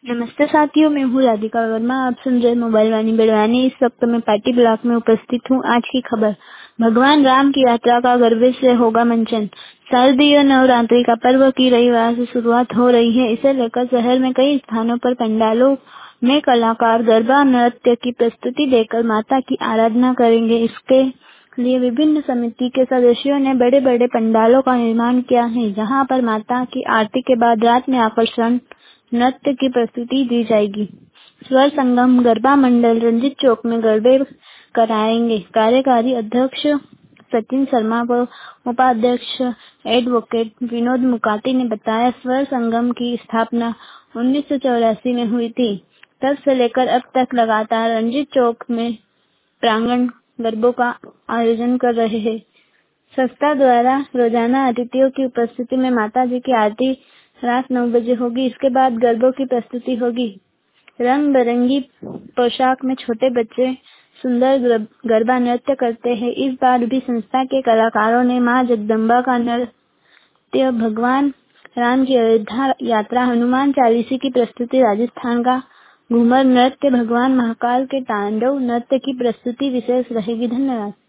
नमस्ते साथियों, मैं हूँ राधिका वर्मा। आप सुन रहे मोबाइल वाणी बड़वानी। इस वक्त मैं पार्टी ब्लॉक में उपस्थित हूँ। आज की खबर, भगवान राम की यात्रा का गर्व से होगा मंचन। शारदीय नवरात्रि का पर्व की रविवार से शुरुआत हो रही है। इसे लेकर शहर में कई स्थानों पर पंडालों में कलाकार गरबा नृत्य की प्रस्तुति देकर माता की आराधना करेंगे। इसके लिए विभिन्न समिति के सदस्यों ने बड़े बड़े पंडालों का निर्माण किया है, जहाँ पर माता की आरती के बाद रात में आकर्षण नृत्य की प्रस्तुति दी जाएगी। स्वर संगम गरबा मंडल रंजीत चौक में गरबे कराएंगे। कार्यकारी अध्यक्ष सचिन शर्मा व उपाध्यक्ष एडवोकेट विनोद मुकाती ने बताया, स्वर संगम की स्थापना 1984 में हुई थी। तब से लेकर अब तक लगातार रंजीत चौक में प्रांगण गरबों का आयोजन कर रहे हैं। संस्था द्वारा रोजाना अतिथियों की उपस्थिति में माता जी की आरती रात 9 बजे होगी। इसके बाद गरबों की प्रस्तुति होगी। रंग बिरंगी पोशाक में छोटे बच्चे सुंदर गरबा नृत्य करते हैं। इस बार भी संस्था के कलाकारों ने मां जगदम्बा का नृत्य, भगवान राम की अयोध्या यात्रा, हनुमान चालीसा की प्रस्तुति, राजस्थान का घूमर नृत्य, भगवान महाकाल के तांडव नृत्य की प्रस्तुति विशेष रहेगी। धन्यवाद।